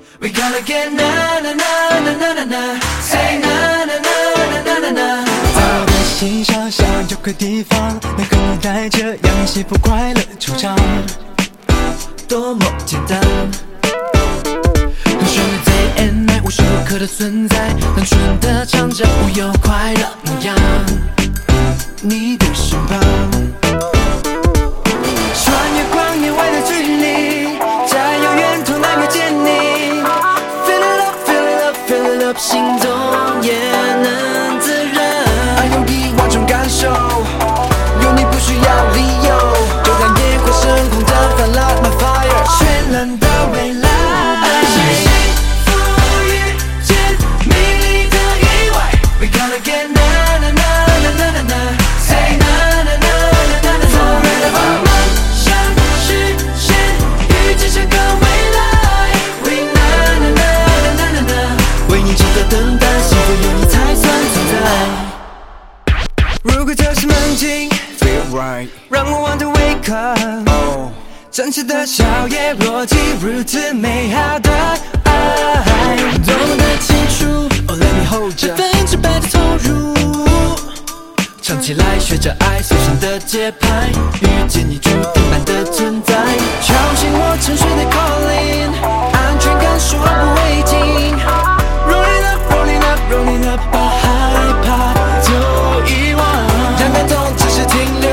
We gotta get na na na na na na na Say na na na na na na 在我的心上想有个地方能跟你带着让你幸福快乐出场， 多么简单，和旋律 day and night 无时无刻的存在，单纯的唱着无忧快乐模样，你的身旁，穿越光年外的距离，在遥远途南遇见你 Fill it up, fill it up, fill it up 心动也能自然，爱用一万种感受，有你不需要理由，就让野火升空的泛滥 my fire 绚烂的未来，幸福遇见美丽的意外 We gotta get na na na na na na na Say na na na na na na Forever 梦想实现遇见下个未来 We na na na na na na na 为你值得等待，幸福有你才算存在。如果这是梦境 Feel right 让我 wonder wake up oh 真切的笑靥若即如此美好的爱，多么的清楚 Oh let me hold you 100%的投入，唱起来学着爱随身的节拍，遇见你注定般的存在，敲醒我沉睡的 calling， 安全感说不为停 Rolling up, rolling up, rolling up 把害怕都遗忘，让感动只是停留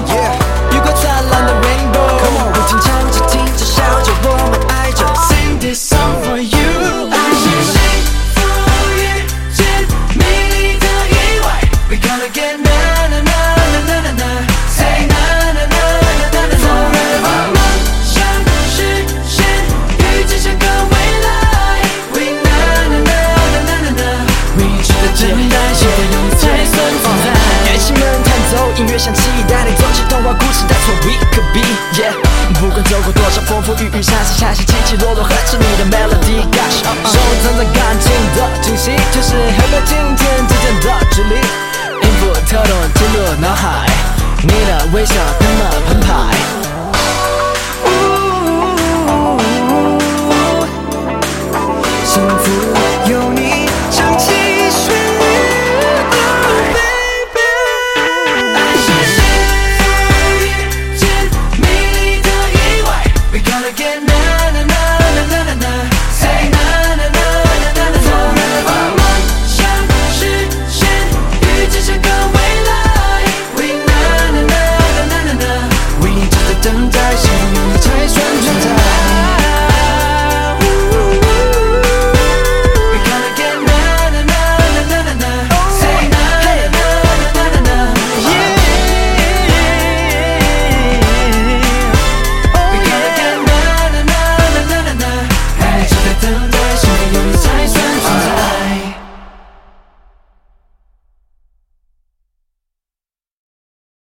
Yeah 雨过灿烂的 rainbow Come on 我听唱着听着笑着我们爱着 Sing this song for you 爱是幸福遇见美丽的意外 We gotta get na na na na na na na Say na na na na na na Forever 梦想实现遇见下个未来 We na na na na na na na 为你值得等待，幸福有你才算存在。乐器们弹奏，音乐响起，带你走进童话故事，That's what we could be Yeah 不管走过多少风风雨雨，下起起起落落，合着你的 melody Gosh 收藏在感情的惊喜，就是和个今天之间的距离，音符跳动进入脑海，你的微笑喷了澎湃。幸福有你唱起旋律，Oh baby， 爱是幸福遇见美丽的意外 ，We gotta get